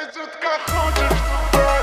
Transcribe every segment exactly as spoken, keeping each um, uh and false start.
Детка, хочешь туда?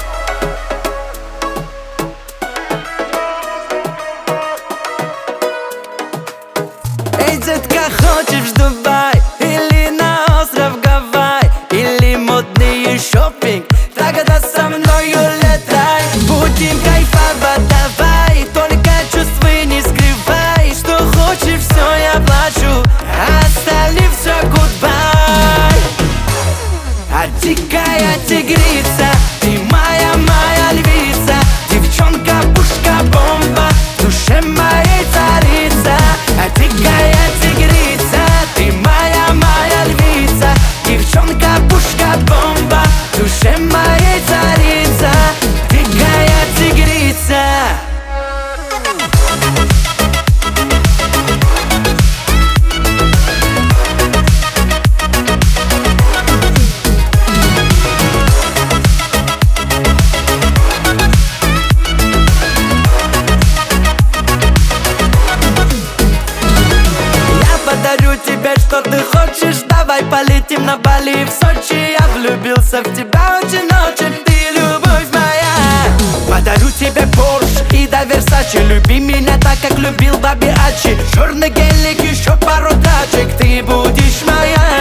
Эй, детка, хочешь в Дубай? Или на остров Гавай? Или модный шопинг? Тогда со мною летай. Будем кайфовать, давай. Только чувствуй, не скрывай. Что хочешь, все я плачу, а остальным все goodbye. А дикая тигрица, ты моя, моя львица. Девчонка, пушка, бомба, в душе моей царица. А дикая тигрица, ты моя, моя львица. Девчонка, пушка, бомба, в душе моей царица. Дикая тигрица. Подарю тебе, что ты хочешь. Давай полетим на Бали, в Сочи. Я влюбился в тебя очень-очень. Ты любовь моя. Подарю тебе Порш и до Версачи. Люби меня так, как любил Баби Ачи. Черный гелик, еще пару тачек. Ты будешь моя.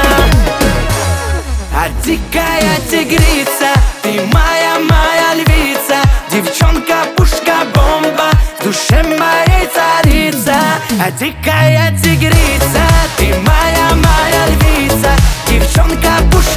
А дикая тигрица, ты моя, моя львица. Девчонка, пушка, бомба, в душе моей царица. А дикая тигрица, ты моя, моя львица. Девчонка, пушка,